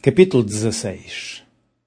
Capítulo 16.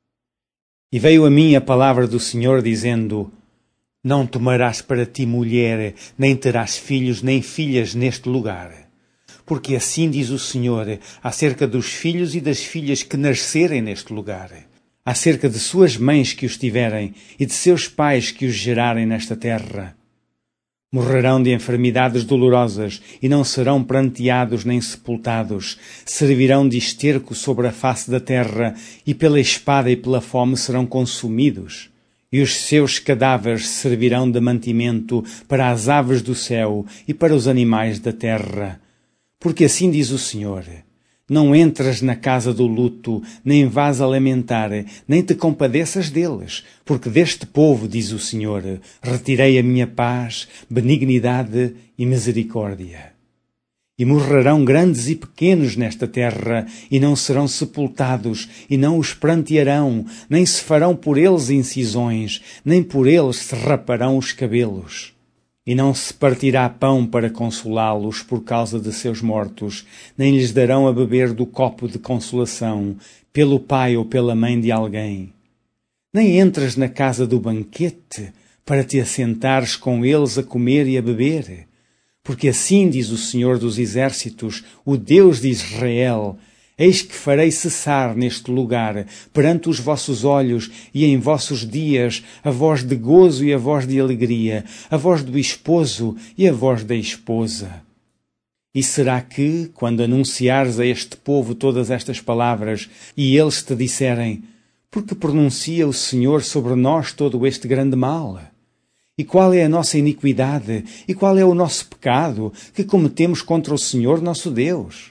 E veio a mim a palavra do Senhor, dizendo: Não tomarás para ti mulher, nem terás filhos nem filhas neste lugar. Porque assim diz o Senhor acerca dos filhos e das filhas que nascerem neste lugar, acerca de suas mães que os tiverem e de seus pais que os gerarem nesta terra. Morrerão de enfermidades dolorosas e não serão pranteados nem sepultados. Servirão de esterco sobre a face da terra e pela espada e pela fome serão consumidos. E os seus cadáveres servirão de mantimento para as aves do céu e para os animais da terra. Porque assim diz o Senhor: Não entras na casa do luto, nem vás a lamentar, nem te compadeças deles, porque deste povo, diz o Senhor, retirei a minha paz, benignidade e misericórdia. E morrerão grandes e pequenos nesta terra, e não serão sepultados, e não os prantearão, nem se farão por eles incisões, nem por eles se raparão os cabelos. E não se partirá pão para consolá-los por causa de seus mortos, nem lhes darão a beber do copo de consolação, pelo pai ou pela mãe de alguém. Nem entras na casa do banquete, para te assentares com eles a comer e a beber. Porque assim diz o Senhor dos Exércitos, o Deus de Israel: Eis que farei cessar neste lugar, perante os vossos olhos e em vossos dias, a voz de gozo e a voz de alegria, a voz do esposo e a voz da esposa. E será que, quando anunciares a este povo todas estas palavras, e eles te disserem: Por que pronuncia o Senhor sobre nós todo este grande mal? E qual é a nossa iniquidade, e qual é o nosso pecado que cometemos contra o Senhor nosso Deus?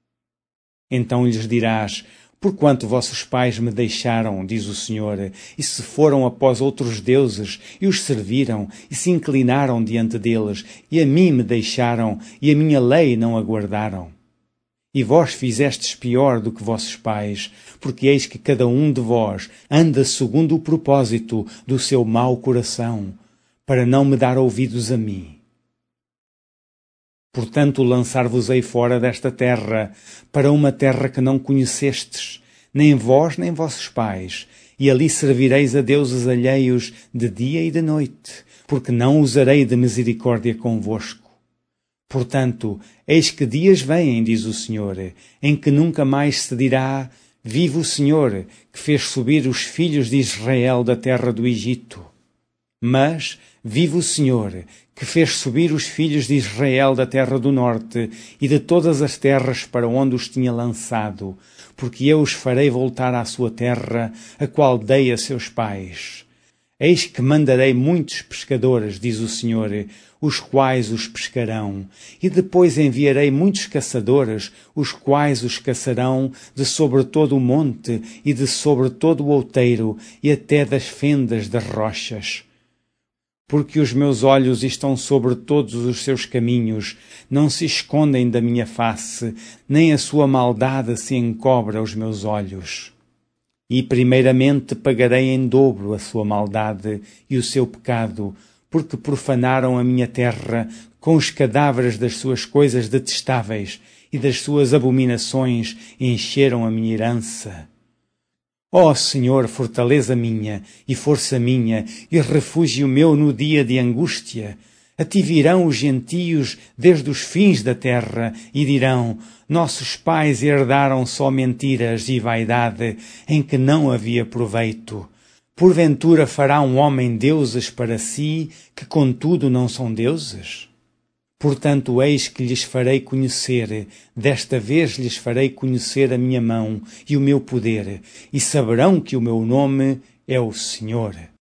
Então lhes dirás: Porquanto vossos pais me deixaram, diz o Senhor, e se foram após outros deuses, e os serviram, e se inclinaram diante deles, e a mim me deixaram, e a minha lei não aguardaram. E vós fizestes pior do que vossos pais, porque eis que cada um de vós anda segundo o propósito do seu mau coração, para não me dar ouvidos a mim. Portanto, lançar-vos-ei fora desta terra, para uma terra que não conhecestes, nem vós nem vossos pais, e ali servireis a deuses alheios de dia e de noite, porque não usarei de misericórdia convosco. Portanto, eis que dias vêm, diz o Senhor, em que nunca mais se dirá: Vive o Senhor, que fez subir os filhos de Israel da terra do Egito. Mas vive o Senhor, que fez subir os filhos de Israel da terra do norte e de todas as terras para onde os tinha lançado, porque eu os farei voltar à sua terra, a qual dei a seus pais. Eis que mandarei muitos pescadores, diz o Senhor, os quais os pescarão, e depois enviarei muitos caçadores, os quais os caçarão de sobre todo o monte e de sobre todo o outeiro e até das fendas das rochas. Porque os meus olhos estão sobre todos os seus caminhos, não se escondem da minha face, nem a sua maldade se encobre aos meus olhos. E primeiramente pagarei em dobro a sua maldade e o seu pecado, porque profanaram a minha terra com os cadáveres das suas coisas detestáveis e das suas abominações encheram a minha herança. Ó Senhor, fortaleza minha e força minha e refúgio meu no dia de angústia, a ti virão os gentios desde os fins da terra e dirão: Nossos pais herdaram só mentiras e vaidade, em que não havia proveito. Porventura fará um homem deuses para si, que contudo não são deuses? Portanto, eis que lhes farei conhecer, desta vez lhes farei conhecer a minha mão e o meu poder, e saberão que o meu nome é o Senhor.